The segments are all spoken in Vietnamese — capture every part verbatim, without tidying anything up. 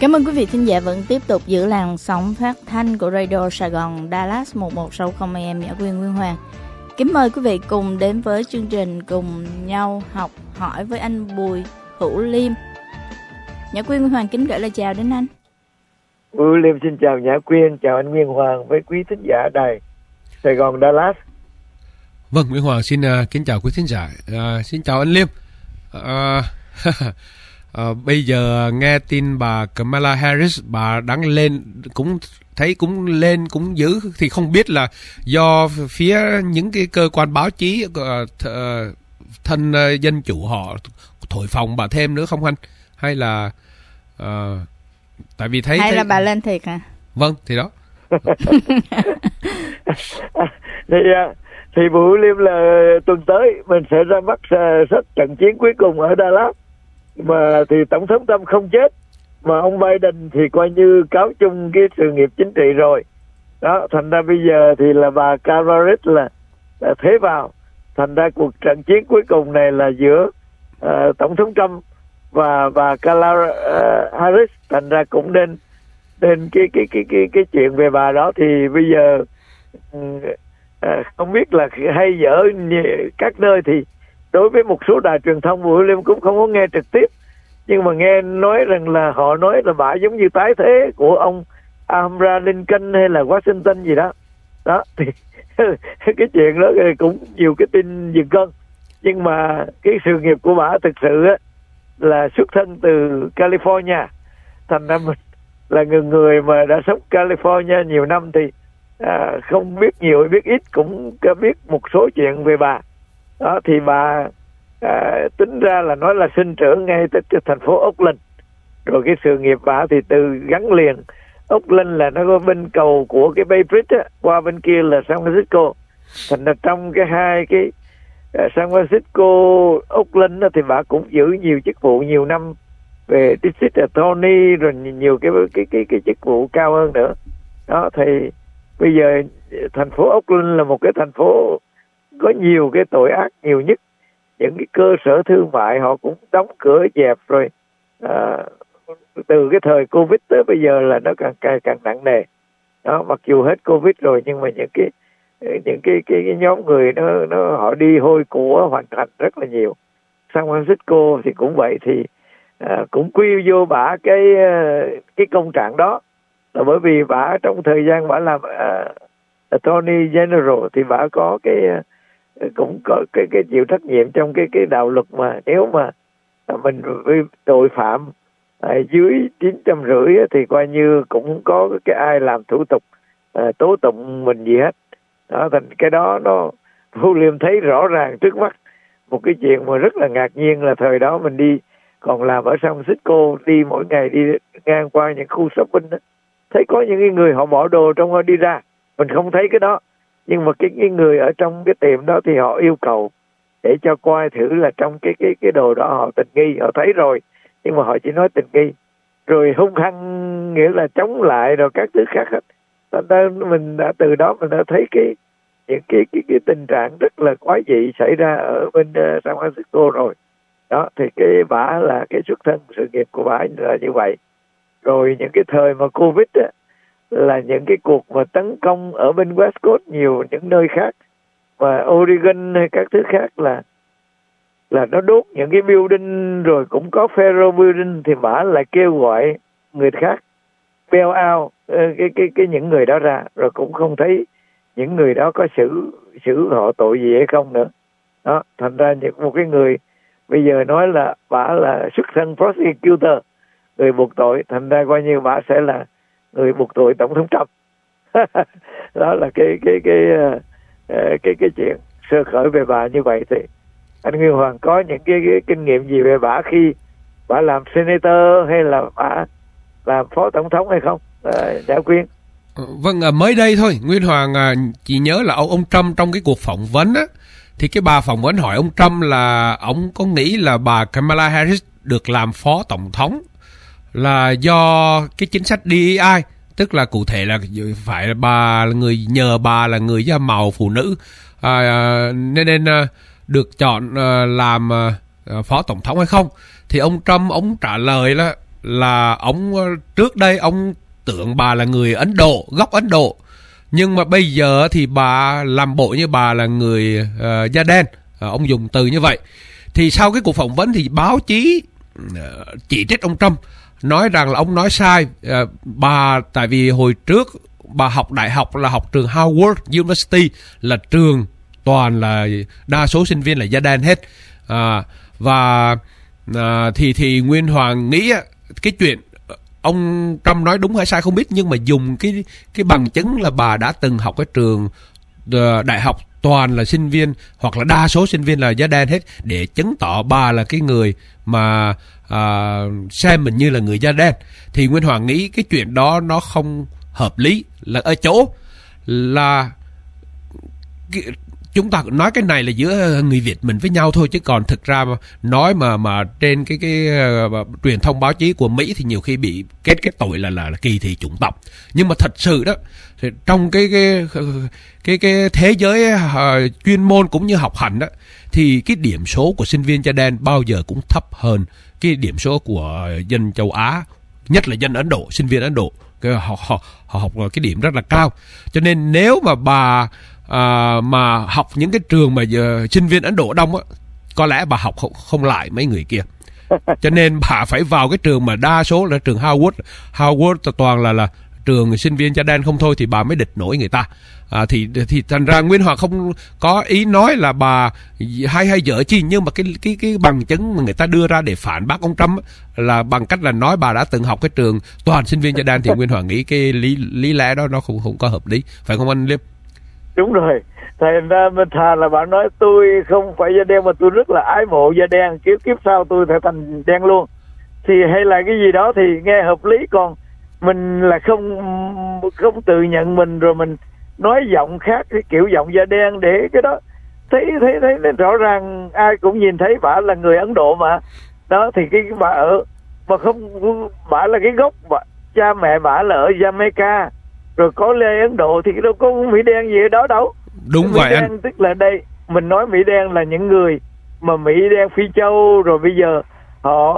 Cảm ơn quý vị thính giả vẫn tiếp tục giữ làn sóng phát thanh của Radio Sài Gòn Dallas một một sáu không a em. Nhã Quyên, Nguyên Hoàng kính mời quý vị cùng đến với chương trình Cùng Nhau Học Hỏi với anh Bùi Hữu Liêm. Nhã Quyên, Nguyên Hoàng kính gửi lời chào đến anh. Bùi Liêm xin chào Nhã Quyên, chào anh Nguyên Hoàng với quý thính giả đài Sài Gòn Dallas. Vâng, Nguyên Hoàng xin uh, kính chào quý thính giả. Uh, xin chào anh Liêm. Uh, uh, bây giờ nghe tin bà Kamala Harris, bà đăng lên cũng thấy cũng lên cũng dữ, thì không biết là do phía những cái cơ quan báo chí uh, th- thân uh, dân chủ họ thổi phồng bà thêm nữa không anh, hay là uh, tại vì thấy hay thấy... là bà lên thiệt hả? Vâng, thì đó. thì thì Bùi Liêm là tuần tới mình sẽ ra mắt sách trận chiến cuối cùng ở Dallas, mà thì tổng thống Trump không chết, mà ông Biden thì coi như cáo chung cái sự nghiệp chính trị rồi đó, thành ra bây giờ thì là bà Kamala Harris là, là thế vào, thành ra cuộc trận chiến cuối cùng này là giữa uh, tổng thống Trump và bà Kamala uh, Harris, thành ra cũng nên nên cái cái cái cái cái chuyện về bà đó thì bây giờ uh, không biết là hay dở các nơi, thì đối với một số đài truyền thông Bùi Liêm cũng không có nghe trực tiếp, nhưng mà nghe nói rằng là họ nói là bà giống như tái thế của ông Abraham Lincoln hay là Washington gì đó đó, thì cái chuyện đó cũng nhiều cái tin giật gân, nhưng mà cái sự nghiệp của bà thực sự á, là xuất thân từ California, thành ra mình là người người mà đã sống California nhiều năm thì à, không biết nhiều biết ít cũng biết một số chuyện về bà đó. Thì bà à, tính ra là nói là sinh trưởng ngay tại thành phố Oakland, rồi cái sự nghiệp bà thì từ gắn liền Oakland là nó có bên cầu của cái Bay Bridge á, qua bên kia là San Francisco, thành ra trong cái hai cái uh, San Francisco Oakland đó, thì bà cũng giữ nhiều chức vụ nhiều năm về district attorney, rồi nhiều cái cái cái cái chức vụ cao hơn nữa đó. Thì bây giờ thành phố Oakland là một cái thành phố có nhiều cái tội ác nhiều nhất, những cái cơ sở thương mại họ cũng đóng cửa dẹp rồi, à, từ cái thời Covid tới bây giờ là nó càng càng càng nặng nề đó. Mặc dù hết Covid rồi nhưng mà những cái những cái cái, cái nhóm người nó nó họ đi hôi của hoàn thành rất là nhiều. San Francisco thì cũng vậy, thì à, cũng quy vô bả cái cái công trạng đó là bởi vì bả trong thời gian bả làm uh, Attorney General thì bả có cái uh, cũng có cái cái chịu trách nhiệm trong cái cái đạo luật, mà nếu mà uh, mình vi tội phạm uh, dưới chín trăm rưỡi thì coi như cũng có cái ai làm thủ tục uh, tố tụng mình gì hết đó. Thành cái đó nó Thu Liêm thấy rõ ràng trước mắt. Một cái chuyện mà rất là ngạc nhiên là thời đó mình đi còn làm ở San Francisco, đi mỗi ngày đi ngang qua những khu shopping đó, thấy có những cái người họ bỏ đồ trong đó đi ra, mình không thấy cái đó, nhưng mà cái, cái người ở trong cái tiệm đó thì họ yêu cầu để cho coi thử là trong cái cái cái đồ đó họ tình nghi, họ thấy rồi nhưng mà họ chỉ nói tình nghi, rồi hung hăng nghĩa là chống lại rồi các thứ khác hết. Mình đã từ đó mình đã thấy cái những cái cái cái tình trạng rất là quái dị xảy ra ở bên uh, San Francisco rồi đó. Thì cái bả là cái xuất thân sự nghiệp của bả là như vậy. Rồi những cái thời mà Covid á, là những cái cuộc mà tấn công ở bên West Coast nhiều những nơi khác, và Oregon hay các thứ khác là là nó đốt những cái building, rồi cũng có federal building, thì bả lại kêu gọi người khác bail out cái cái cái những người đó ra, rồi cũng không thấy những người đó có xử xử họ tội gì hay không nữa đó. Thành ra những một cái người bây giờ nói là bả là xuất thân prosecutor, người buộc tội, thành ra coi như bả sẽ là người buộc tội tổng thống Trump. Đó là cái cái cái cái cái cái chuyện sơ khởi về bà như vậy. Thì anh Nguyên Hoàng có những cái, cái kinh nghiệm gì về bả khi bả làm senator hay là bả làm phó tổng thống hay không, Nhã Quyên? Vâng, mới đây thôi, Nguyên Hoàng chỉ nhớ là ông ông Trump trong cái cuộc phỏng vấn á, thì cái bà phỏng vấn hỏi ông Trump là ông có nghĩ là bà Kamala Harris được làm phó tổng thống là do cái chính sách đê e i, tức là cụ thể là phải bà là người nhờ bà là người da màu phụ nữ à, nên nên được chọn làm phó tổng thống hay không. Thì ông Trump ông trả lời là là ông trước đây ông tưởng bà là người Ấn Độ, gốc Ấn Độ, nhưng mà bây giờ thì bà làm bộ như bà là người uh, da đen, uh, ông dùng từ như vậy. Thì sau cái cuộc phỏng vấn thì báo chí uh, chỉ trích ông Trump, nói rằng là ông nói sai. Uh, bà tại vì hồi trước bà học đại học là học trường Howard University, là trường toàn là đa số sinh viên là da đen hết. Uh, và uh, thì thì Nguyên Hoàng nghĩ cái chuyện ông Trump nói đúng hay sai không biết, nhưng mà dùng cái cái bằng chứng là bà đã từng học cái trường uh, đại học toàn là sinh viên hoặc là đa số sinh viên là da đen hết, để chứng tỏ bà là cái người mà uh, xem mình như là người da đen. Thì Nguyên Hoàng nghĩ cái chuyện đó nó không hợp lý, là ở chỗ là cái, chúng ta nói cái này là giữa người Việt mình với nhau thôi, chứ còn thực ra mà nói mà mà trên cái cái uh, truyền thông báo chí của Mỹ thì nhiều khi bị kết cái tội là là, là kỳ thị chủng tộc. Nhưng mà thật sự đó, thì trong cái cái cái cái thế giới uh, chuyên môn cũng như học hành đó, thì cái điểm số của sinh viên da đen bao giờ cũng thấp hơn cái điểm số của dân châu Á, nhất là dân Ấn Độ, sinh viên Ấn Độ. Cái họ họ họ học cái điểm rất là cao. Cho nên nếu mà bà À, mà học những cái trường mà giờ sinh viên Ấn Độ đông á, có lẽ bà học không, không lại mấy người kia. Cho nên bà phải vào cái trường mà đa số là trường Howard. Howard toàn là là trường sinh viên da đen không thôi, thì bà mới địch nổi người ta. À, thì thì thành ra Nguyên Hoàng không có ý nói là bà hay hay dở chi, nhưng mà cái cái cái bằng chứng mà người ta đưa ra để phản bác ông Trump là bằng cách là nói bà đã từng học cái trường toàn sinh viên da đen, thì Nguyên Hoàng nghĩ cái lý lý lẽ đó nó không không có hợp lý, phải không anh Liêm? Đúng rồi, thành ra mình thà là bạn nói tôi không phải da đen mà tôi rất là ái mộ da đen, kiếp kiếp sau tôi phải thành đen luôn, thì hay là cái gì đó thì nghe hợp lý. Còn mình là không không tự nhận mình rồi mình nói giọng khác, cái kiểu giọng da đen, để cái đó thấy thấy thấy rõ ràng ai cũng nhìn thấy bả là người Ấn Độ mà. Đó thì cái bả ở mà không, bả là cái gốc, bả, cha mẹ bả là ở Jamaica rồi có lê Ấn Độ, thì đâu có Mỹ đen gì ở đó đâu. Đúng Mỹ vậy đen, anh. tức là đây mình nói Mỹ đen là những người mà Mỹ đen Phi Châu rồi bây giờ họ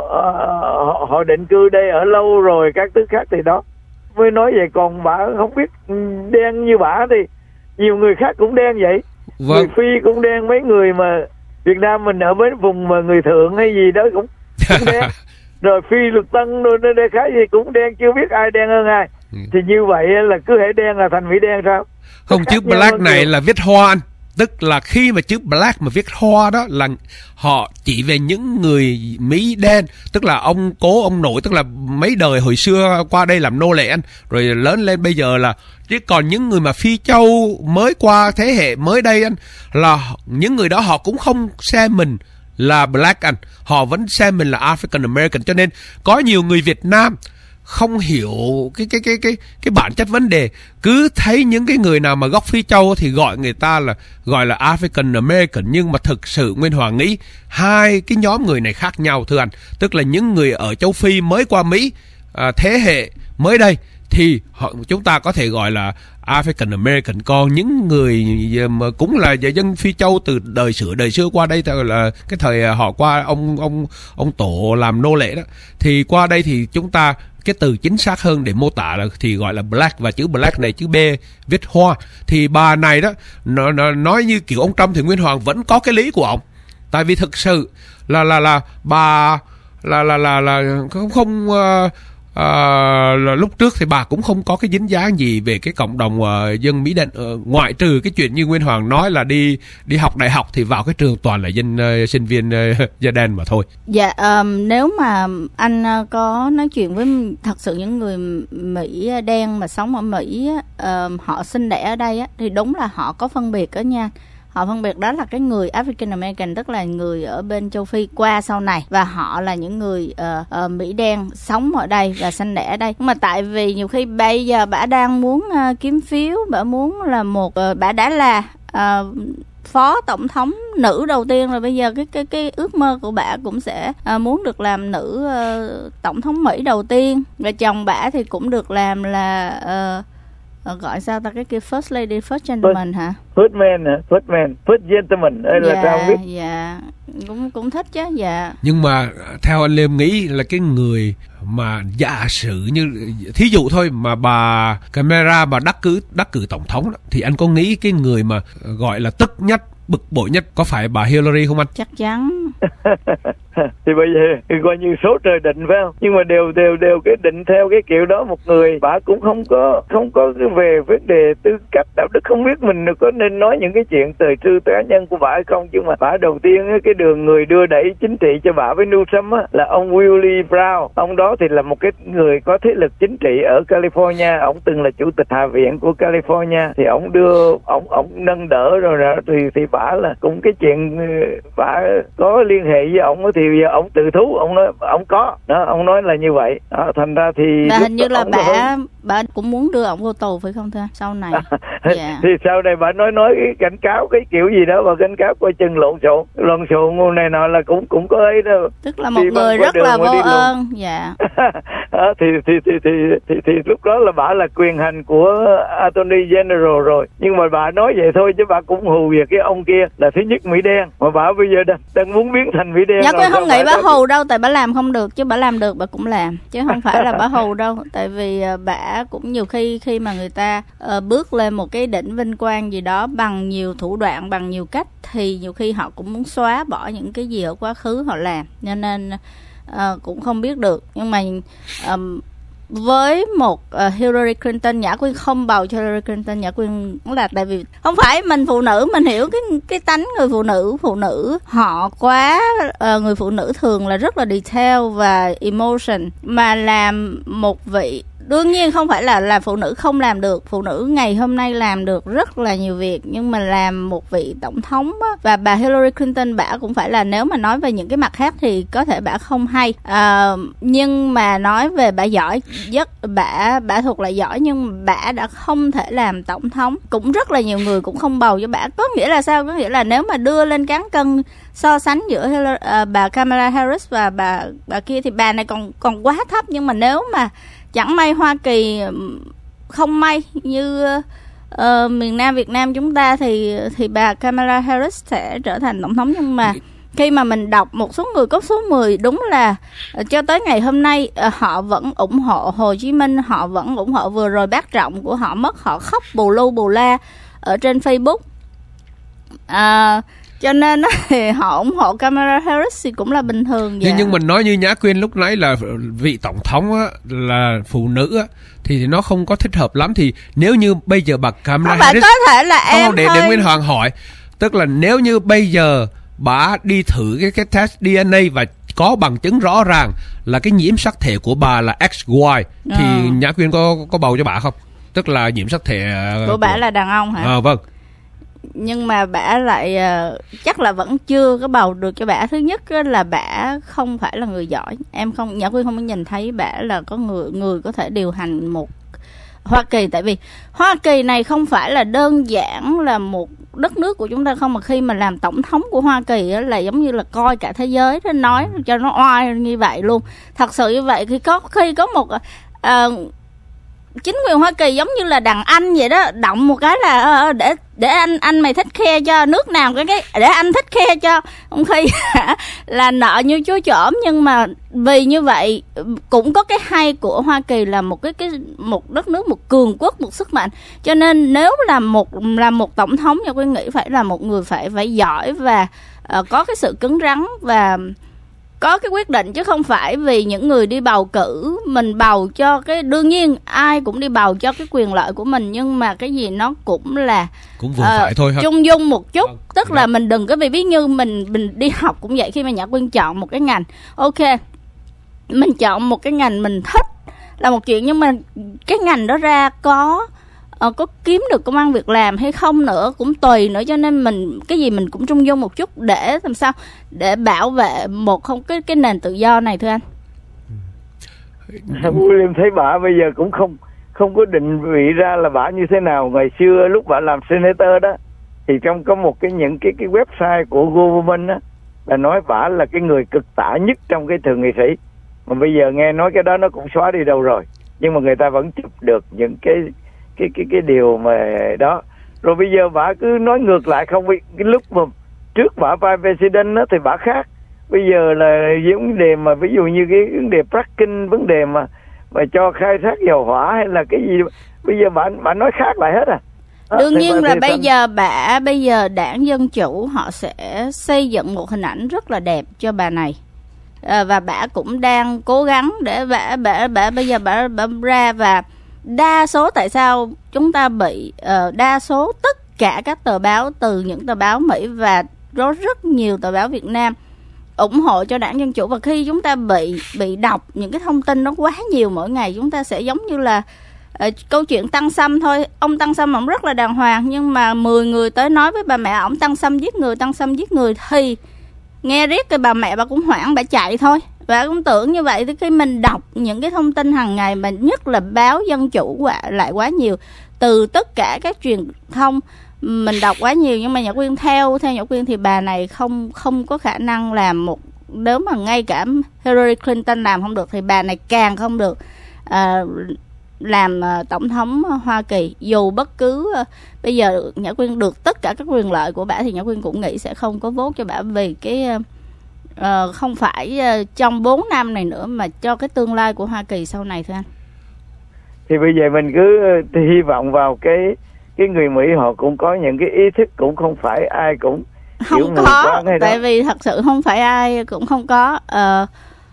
họ, họ định cư đây ở lâu rồi các thứ khác, thì đó mới nói vậy. Còn bả không biết đen như bả thì nhiều người khác cũng đen vậy. Vâng. Người Phi cũng đen, mấy người mà Việt Nam mình ở mấy vùng mà người thượng hay gì đó cũng, cũng đen. Rồi Phi Luật Tân rồi đây khác gì cũng đen, chưa biết ai đen hơn ai. Ừ. Thì như vậy là cứ hễ đen là thành Mỹ đen sao? Không, chữ black này nhiều. Là viết hoa anh. Tức là khi mà chữ black mà viết hoa đó là họ chỉ về những người Mỹ đen. Tức là ông cố, ông nội, tức là mấy đời hồi xưa qua đây làm nô lệ anh, rồi lớn lên bây giờ là. Chứ còn những người mà Phi Châu mới qua thế hệ mới đây anh, là những người đó họ cũng không xem mình là black anh, họ vẫn xem mình là African American. Cho nên có nhiều người Việt Nam không hiểu cái cái cái cái cái bản chất vấn đề, cứ thấy những cái người nào mà gốc Phi Châu thì gọi người ta là gọi là African American. Nhưng mà thực sự Nguyên Hoàng nghĩ hai cái nhóm người này khác nhau thưa anh. Tức là những người ở châu Phi mới qua Mỹ, à, thế hệ mới đây, thì họ, chúng ta có thể gọi là African American. Còn những người mà cũng là dân Phi Châu từ đời xưa đời xưa qua đây, là cái thời họ qua ông ông ông tổ làm nô lệ đó, thì qua đây thì chúng ta cái từ chính xác hơn để mô tả là thì gọi là black, và chữ black này chữ B viết hoa. Thì bà này đó nó, nó nói như kiểu ông Trump thì Nguyên Hoàng vẫn có cái lý của ông. Tại vì thực sự là là là bà là là là là không không uh, À, là lúc trước thì bà cũng không có cái dính dáng gì về cái cộng đồng uh, dân Mỹ đen, uh, ngoại trừ cái chuyện như Nguyên Hoàng nói là đi đi học đại học thì vào cái trường toàn là dân uh, sinh viên uh, da đen mà thôi. Dạ, um, nếu mà anh uh, có nói chuyện với thật sự những người Mỹ đen mà sống ở Mỹ, uh, họ sinh đẻ ở đây á, thì đúng là họ có phân biệt đó nha. Họ phân biệt đó là cái người African American, tức là người ở bên châu Phi qua sau này, và họ là những người uh, uh, Mỹ đen sống ở đây và sinh đẻ ở đây. Nhưng mà tại vì nhiều khi bây giờ bả đang muốn uh, kiếm phiếu, bả muốn là một uh, bả đã là uh, phó tổng thống nữ đầu tiên rồi, bây giờ cái cái cái ước mơ của bả cũng sẽ uh, muốn được làm nữ uh, tổng thống Mỹ đầu tiên, và chồng bả thì cũng được làm là uh, ờ, gọi sao ta, cái kia first lady, first gentleman first, hả? First man hả? First man, first gentleman. Đây Dạ, là sao không biết. dạ, cũng cũng thích chứ, dạ. Nhưng mà theo anh Liêm nghĩ là cái người mà giả sử như thí dụ thôi mà bà Kamala bà đắc cử đắc cử tổng thống đó, thì anh có nghĩ cái người mà gọi là tức nhất, bực bội nhất có phải bà Hillary không anh? Chắc chắn. Thì bây giờ thì coi như số trời định phải không, nhưng mà đều đều đều cái định theo cái kiểu đó. Một người bà cũng không có không có cái về vấn đề tư cách đạo đức, không biết mình có nên nói những cái chuyện đời tư cá nhân của bà hay không. Nhưng mà bà đầu tiên cái đường người đưa đẩy chính trị cho bà với Newsom á là ông Willie Brown. Ông đó thì là một cái người có thế lực chính trị ở California, ông từng là chủ tịch hạ viện của California, thì ông đưa ông ông nâng đỡ rồi đó, thì thì bà là cũng cái chuyện bà có liên hệ với ông thì bây giờ ông tự thú, ông nói ông có đó, ông nói là như vậy đó, thành ra thì và hình như là bà hơn... bà cũng muốn đưa ông vô tù phải không thưa sau này? Dạ. Thì sau này bà nói nói cái cảnh cáo cái kiểu gì đó, bà cảnh cáo coi chừng lộn xộn lộn xộn này nọ là cũng cũng có ấy đâu, tức là một thì người rất là vô ơn. Dạ. đó, thì, thì, thì, thì, thì, thì, thì lúc đó là bà là quyền hành của Attorney General rồi, nhưng mà bà nói vậy thôi chứ bà cũng hù về cái ông kia là thứ nhất Mỹ đen, mà bà bây giờ đang, đang muốn biến thành Mỹ đen. Dạ, tôi không nghĩ bà hù đâu, tại bà làm không được, chứ bà làm được bà cũng làm, chứ không phải là bà hù đâu. Tại vì bà cũng nhiều khi khi mà người ta uh, bước lên một cái đỉnh vinh quang gì đó bằng nhiều thủ đoạn, bằng nhiều cách, thì nhiều khi họ cũng muốn xóa bỏ những cái gì ở quá khứ họ làm, cho nên uh, cũng không biết được. Nhưng mà um, với một uh, Hillary Clinton, Nhã Quyên không bầu cho Hillary Clinton. Nhã Quyên cũng là tại vì không phải mình phụ nữ, mình hiểu cái cái tánh người phụ nữ, phụ nữ họ quá uh, người phụ nữ thường là rất là detail và emotion, mà làm một vị đương nhiên không phải là là phụ nữ không làm được, phụ nữ ngày hôm nay làm được rất là nhiều việc, nhưng mà làm một vị tổng thống á, và bà Hillary Clinton bả cũng phải là, nếu mà nói về những cái mặt khác thì có thể bả không hay, à, nhưng mà nói về bả giỏi rất, bả bả thuộc là giỏi, nhưng bả đã không thể làm tổng thống. Cũng rất là nhiều người cũng không bầu cho bả. Có nghĩa là sao? Có nghĩa là nếu mà đưa lên cán cân so sánh giữa Hillary, uh, bà Kamala Harris và bà bà kia thì bà này còn còn quá thấp. Nhưng mà nếu mà chẳng may Hoa Kỳ không may như uh, miền Nam Việt Nam chúng ta thì thì bà Kamala Harris sẽ trở thành tổng thống. Nhưng mà khi mà mình đọc một số người có số mười, đúng là uh, cho tới ngày hôm nay uh, họ vẫn ủng hộ Hồ Chí Minh, họ vẫn ủng hộ. Vừa rồi bác Trọng của họ mất, họ khóc bù lu bù la ở trên Facebook. Uh, cho nên thì họ ủng hộ Kamala Harris thì cũng là bình thường vậy. Nhưng, nhưng mình nói như Nhã Quyên lúc nãy là vị tổng thống á, là phụ nữ á, thì nó không có thích hợp lắm. Thì nếu như bây giờ bà Kamala Harris, có thể là em không, để, để Nguyên Hoàng hỏi, tức là nếu như bây giờ bà đi thử cái, cái test đê en a và có bằng chứng rõ ràng là cái nhiễm sắc thể của bà là ích i, thì à. Nhã Quyên có có bầu cho bà không? Tức là nhiễm sắc thể của, của bà là đàn ông hả? À, vâng. Nhưng mà bả lại uh, chắc là vẫn chưa có bầu được cho bả. Thứ nhất là bả không phải là người giỏi. Em không, Nhã Quyên không có nhìn thấy bả là có người người có thể điều hành một Hoa Kỳ. Tại vì Hoa Kỳ này không phải là đơn giản là một đất nước của chúng ta không, mà khi mà làm tổng thống của Hoa Kỳ là giống như là coi cả thế giới đó, nói cho nó oai như vậy luôn. Thật sự như vậy. Khi có khi có một uh, chính quyền Hoa Kỳ giống như là đàn anh vậy đó, động một cái là để để anh anh mày thích khe cho nước nào cái cái để anh thích khe cho, không khi là nợ như chúa chởm. Nhưng mà vì như vậy cũng có cái hay của Hoa Kỳ là một cái cái một đất nước, một cường quốc, một sức mạnh. Cho nên nếu là một là một tổng thống, thì tôi nghĩ phải là một người phải phải giỏi và uh, có cái sự cứng rắn và có cái quyết định, chứ không phải vì những người đi bầu cử mình bầu cho cái, đương nhiên ai cũng đi bầu cho cái quyền lợi của mình, nhưng mà cái gì nó cũng là cũng vừa uh, phải thôi ha, trung dung một chút. Vâng, tức vâng. là mình đừng có vì ví như mình mình đi học cũng vậy, khi mà Nhã Quyên chọn một cái ngành, ok mình chọn một cái ngành mình thích là một chuyện, nhưng mà cái ngành đó ra có Ờ, có kiếm được công ăn việc làm hay không nữa cũng tùy nữa. Cho nên mình cái gì mình cũng trung dung một chút để làm sao để bảo vệ một không cái cái nền tự do này thưa anh. William thấy bà bây giờ cũng không không có định vị ra là bà như thế nào. Ngày xưa lúc bà làm senator đó thì trong có một cái những cái cái website của government á là nói bà là cái người cực tả nhất trong cái thượng nghị sĩ, mà bây giờ nghe nói cái đó nó cũng xóa đi đâu rồi, nhưng mà người ta vẫn chụp được những cái cái cái cái điều mà đó. Rồi bây giờ bà cứ nói ngược lại, không cái lúc mà trước bà vice president đó thì bà khác. Bây giờ là vấn đề mà ví dụ như cái vấn đề fracking, vấn đề mà mà cho khai thác dầu hỏa hay là cái gì, bây giờ bà bà nói khác lại hết à. Đó, đương nhiên là bây thành... giờ bà bây giờ đảng Dân Chủ họ sẽ xây dựng một hình ảnh rất là đẹp cho bà này. À, và bà cũng đang cố gắng để bà bà bà bây giờ bà, bà ra. Và đa số tại sao chúng ta bị uh, đa số tất cả các tờ báo, từ những tờ báo Mỹ và có rất nhiều tờ báo Việt Nam ủng hộ cho đảng Dân Chủ. Và khi chúng ta bị bị đọc những cái thông tin nó quá nhiều mỗi ngày, chúng ta sẽ giống như là uh, câu chuyện Tăng Sâm thôi. Ông Tăng Sâm ông rất là đàng hoàng, nhưng mà mười người tới nói với bà mẹ ông Tăng Sâm giết người, Tăng Sâm giết người, thì nghe riết cái bà mẹ bà cũng hoảng, bà chạy thôi. Và cũng tưởng như vậy. Thì khi mình đọc những cái thông tin hàng ngày, mà nhất là báo Dân Chủ lại quá nhiều, từ tất cả các truyền thông mình đọc quá nhiều. Nhưng mà Nhã Quyên theo theo Nhã Quyên thì bà này không không có khả năng làm một, nếu mà ngay cả Hillary Clinton làm không được thì bà này càng không được uh, làm uh, tổng thống Hoa Kỳ. Dù bất cứ uh, bây giờ Nhã Quyên được tất cả các quyền lợi của bà thì Nhã Quyên cũng nghĩ sẽ không có vote cho bà, vì cái uh, uh, không phải uh, trong bốn năm này nữa, mà cho cái tương lai của Hoa Kỳ sau này thôi anh. Thì bây giờ mình cứ hy vọng vào cái cái người Mỹ họ cũng có những cái ý thức, cũng không phải ai cũng không có, tại vì thật sự không phải ai cũng không có. Uh,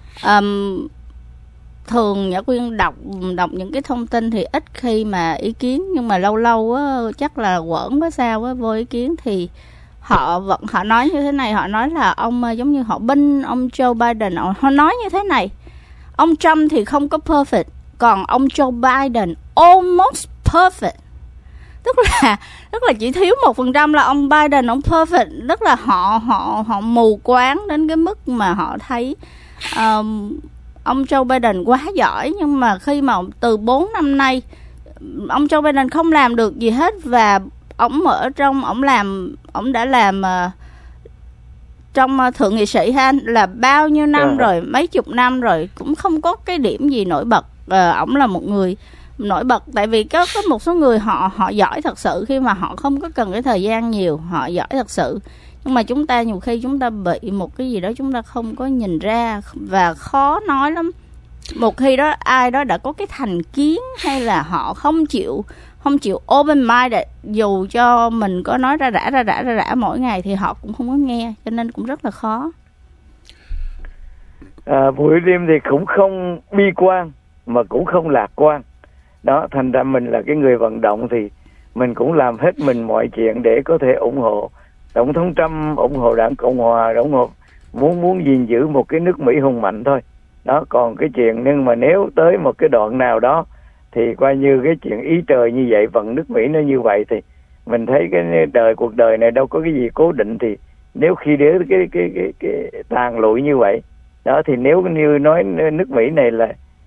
um, thường Nhã Quyên đọc đọc những cái thông tin thì ít khi mà ý kiến, nhưng mà lâu lâu á, chắc là quẩn với sao á, vô ý kiến thì họ vẫn họ nói như thế này. Họ nói là ông giống như họ binh ông Joe Biden. Họ nói như thế này: ông Trump thì không có perfect, còn ông Joe Biden almost perfect. Tức là tức là chỉ thiếu một phần trăm là ông Biden ông perfect. Tức là họ họ họ mù quáng đến cái mức mà họ thấy um, ông Joe Biden quá giỏi. Nhưng mà khi mà từ bốn năm nay ông Joe Biden không làm được gì hết, và ông ở trong ông làm ông đã làm uh, trong uh, thượng nghị sĩ ha, là bao nhiêu năm uh-huh. rồi, mấy chục năm rồi, cũng không có cái điểm gì nổi bật. Uh, ông là một người nổi bật, tại vì có có một số người họ họ giỏi thật sự khi mà họ không có cần cái thời gian nhiều, họ giỏi thật sự. Nhưng mà chúng ta nhiều khi chúng ta bị một cái gì đó chúng ta không có nhìn ra, và khó nói lắm. Một khi đó ai đó đã có cái thành kiến, hay là họ không chịu không chịu open minded, dù cho mình có nói ra rã ra rã ra rã mỗi ngày thì họ cũng không có nghe, cho nên cũng rất là khó. À, buổi đêm thì cũng không bi quan mà cũng không lạc quan. Đó, thành ra mình là cái người vận động thì mình cũng làm hết mình mọi chuyện để có thể ủng hộ Tổng thống Trump, ủng hộ Đảng Cộng Hòa, ủng hộ muốn muốn gìn giữ một cái nước Mỹ hùng mạnh thôi. Đó, còn cái chuyện nhưng mà nếu tới một cái đoạn nào đó thì coi như cái chuyện ý trời như vậy, vận nước Mỹ nó như vậy, thì mình thấy cái đời cuộc đời này đâu có cái gì cố định. Thì nếu khi đến cái cái cái cái, cái tàn lụi như vậy đó, thì nếu như nói nước Mỹ này là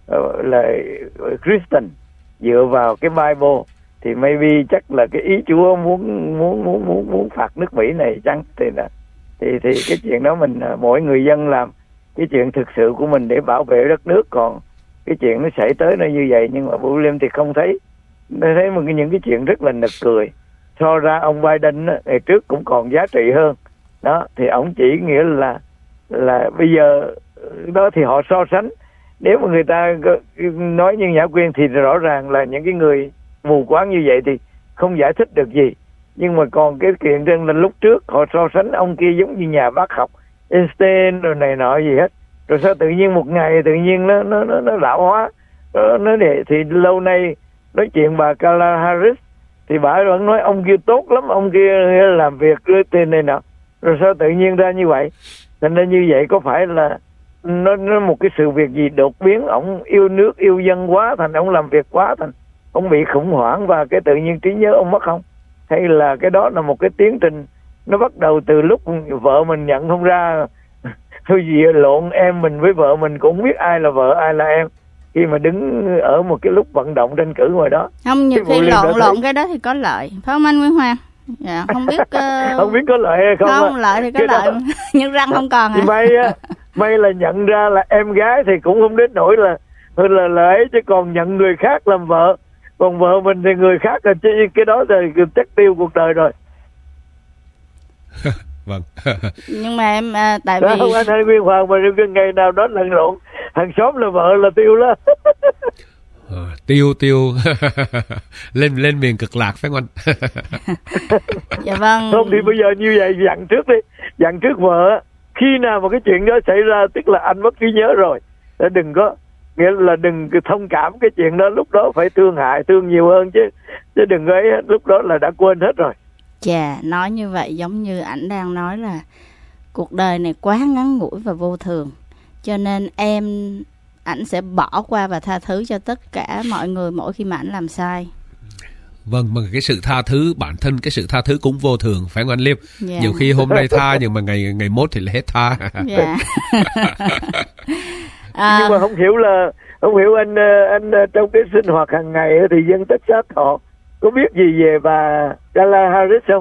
là Christian dựa vào cái Bible thì maybe chắc là cái ý Chúa muốn muốn muốn muốn muốn phạt nước Mỹ này chăng, thì là thì thì cái chuyện đó mình mỗi người dân làm cái chuyện thực sự của mình để bảo vệ đất nước. Còn cái chuyện nó xảy tới nó như vậy, nhưng mà Vũ Liêm thì không thấy thấy một những cái chuyện rất là nực cười. So ra ông Biden á, ngày trước cũng còn giá trị hơn đó, thì ông chỉ nghĩa là là bây giờ đó thì họ so sánh. Nếu mà người ta nói như Nhã Quyên thì rõ ràng là những cái người mù quáng như vậy thì không giải thích được gì. Nhưng mà còn cái chuyện rằng là lúc trước họ so sánh ông kia giống như nhà bác học Einstein rồi này nọ gì hết, rồi sao tự nhiên một ngày tự nhiên nó nó nó, nó lão hóa. Nó, nó để thì lâu nay nói chuyện bà Kamala Harris thì bà vẫn nói ông kia tốt lắm, ông kia làm việc tên này nọ, rồi sao tự nhiên ra như vậy. Thành ra như vậy có phải là nó nó một cái sự việc gì đột biến, ông yêu nước yêu dân quá, thành ông làm việc quá, thành ông bị khủng hoảng và cái tự nhiên trí nhớ ông mất không? Hay là cái đó là một cái tiến trình nó bắt đầu từ lúc vợ mình nhận không ra thôi gì lộn em mình với vợ mình cũng biết ai là vợ ai là em khi mà đứng ở một cái lúc vận động tranh cử ngoài đó. Không, nhiều khi lộn lộn cái đó thì có lợi, phải không anh Nguyễn Hoàng? Dạ, không biết uh... không biết có lợi hay không. Không, lợi thì có cái lợi, nhưng răng không còn thì à. may á, may là nhận ra là em gái thì cũng không đến nỗi là là lợi, chứ còn nhận người khác làm vợ còn vợ mình thì người khác, là cái đó thì chắc tiêu cuộc đời rồi. Vâng. Nhưng mà em à, tại đó, vì không anh hay Nguyên Hoàng mà ngày nào đó lăn lộn hàng xóm là vợ là tiêu đó. Ờ, tiêu tiêu lên lên miền cực lạc phải không anh? dạ vâng. Không thì bây giờ như vậy dặn trước đi, dặn trước vợ khi nào mà cái chuyện đó xảy ra tức là anh mất trí nhớ rồi, đừng có, nghĩa là đừng thông cảm cái chuyện đó, lúc đó phải thương hại, thương nhiều hơn chứ chứ đừng ấy lúc đó là đã quên hết rồi. Chà, nói như vậy giống như ảnh đang nói là cuộc đời này quá ngắn ngủi và vô thường, cho nên em ảnh sẽ bỏ qua và tha thứ cho tất cả mọi người mỗi khi mà ảnh làm sai. Vâng, mà cái sự tha thứ bản thân, cái sự tha thứ cũng vô thường phải không anh Liêm? Yeah. Nhiều khi hôm nay tha nhưng mà ngày ngày mốt thì lại hết tha. Yeah. à, Nhưng mà không hiểu là không hiểu anh anh trong cái sinh hoạt hàng ngày thì dân Texas họ có biết gì về bà Kamala Harris không?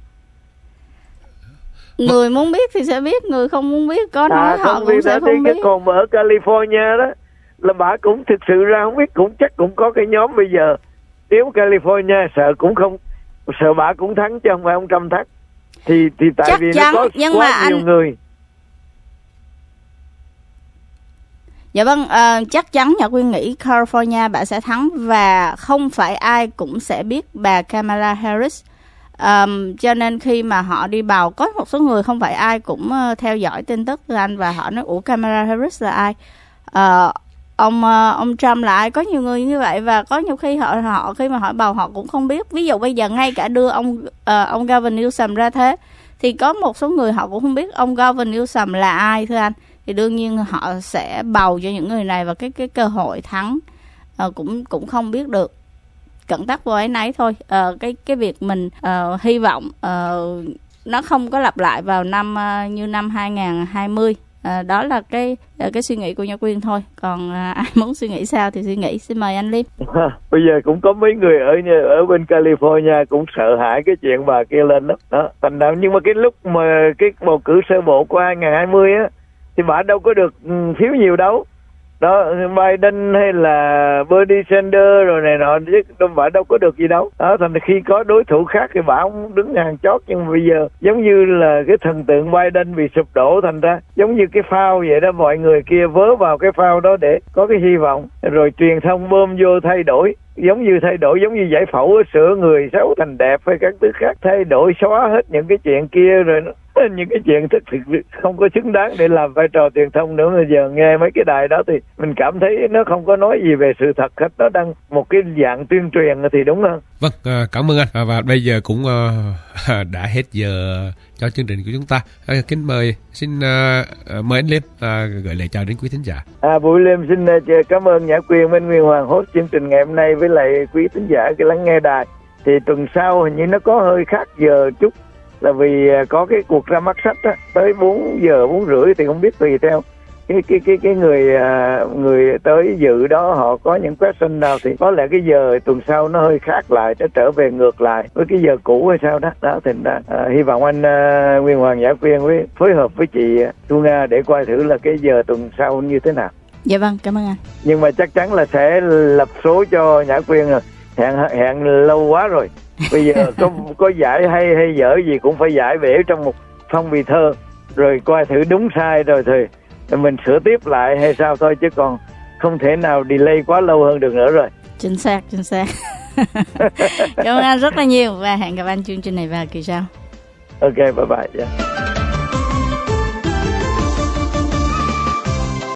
Người muốn biết thì sẽ biết, người không muốn biết có nói à, họ cũng sẽ không biết. Còn ở California đó là bà cũng thực sự ra không biết, cũng chắc cũng có cái nhóm bây giờ nếu California sợ cũng không sợ bà cũng thắng chứ không phải ông Trump thắng, thì thì tại chắc vì chắn, nó có nhưng quá mà nhiều anh... người. Dạ vâng, uh, chắc chắn Nhật Quyên nghĩ California bà sẽ thắng và không phải ai cũng sẽ biết bà Kamala Harris. Um, cho nên khi mà họ đi bầu, có một số người không phải ai cũng uh, theo dõi tin tức từ anh và họ nói ủa Kamala Harris là ai, uh, ông uh, ông Trump là ai, có nhiều người như vậy và có nhiều khi họ họ khi mà hỏi bầu họ cũng không biết. Ví dụ bây giờ ngay cả đưa ông uh, ông Gavin Newsom ra thế thì có một số người họ cũng không biết ông Gavin Newsom là ai thưa anh, thì đương nhiên họ sẽ bầu cho những người này và cái cái cơ hội thắng uh, cũng cũng không biết được. Cẩn tắc vô ấy nấy thôi. Ờ, cái cái việc mình uh, hy vọng uh, nó không có lặp lại vào năm uh, như năm hai không hai không. Uh, đó là cái uh, cái suy nghĩ của Nhật Quyên thôi. Còn uh, ai muốn suy nghĩ sao thì suy nghĩ. Xin mời anh Liêm. À, bây giờ cũng có mấy người ở ở bên California cũng sợ hãi cái chuyện bà kia lên đó. đó. Thành ra nhưng mà cái lúc mà cái bầu cử sơ bộ của hai không hai không á thì bà đâu có được phiếu nhiều đâu. Đó, Biden hay là Bernie Sanders rồi này nọ chứ đâu phải đâu có được gì đâu. Đó, thành khi có đối thủ khác thì bà không đứng hàng chót, nhưng mà bây giờ giống như là cái thần tượng Biden bị sụp đổ, thành ra giống như cái phao vậy đó, mọi người kia vớ vào cái phao đó để có cái hy vọng, rồi truyền thông bơm vô thay đổi, giống như thay đổi giống như giải phẫu sửa người xấu thành đẹp hay các thứ khác, thay đổi xóa hết những cái chuyện kia rồi nó những cái chuyện thực sự không có xứng đáng để làm vai trò truyền thông nữa. Bây giờ nghe mấy cái đài đó thì mình cảm thấy nó không có nói gì về sự thật hết, nó đang một cái dạng tuyên truyền thì đúng không? Vâng, cảm ơn anh. Và bây giờ cũng đã hết giờ cho chương trình của chúng ta. Kính mời, xin mời anh Liêm gửi lời chào đến quý thính giả. À, Bùi Liêm xin cảm ơn Nhã Quyên, Minh Nguyên Hoàng host chương trình ngày hôm nay với lại quý thính giả cái lắng nghe đài. Thì tuần sau hình như nó có hơi khác giờ chút, là vì có cái cuộc ra mắt sách á, tới bốn giờ bốn rưỡi thì không biết tùy theo cái cái cái cái người người tới dự đó họ có những question nào thì có lẽ cái giờ tuần sau nó hơi khác lại, nó trở về ngược lại với cái giờ cũ hay sao đó. Đó thì đã, à, hy vọng anh à, Nguyên Hoàng Nhã Quyên với phối hợp với chị Thu Nga để coi thử là cái giờ tuần sau như thế nào. Dạ vâng, cảm ơn anh. Nhưng mà chắc chắn là sẽ lập số cho Nhã Quyên rồi, hẹn hẹn lâu quá rồi. Bây giờ có có giải hay hay dở gì cũng phải giải về trong một phong bì thơ, rồi coi thử đúng sai rồi thì mình sửa tiếp lại hay sao thôi, chứ còn không thể nào delay quá lâu hơn được nữa rồi. Chính xác, chính xác. Cảm ơn anh rất là nhiều và hẹn gặp anh chương trình này vào kỳ sau. Ok, bye bye. Yeah.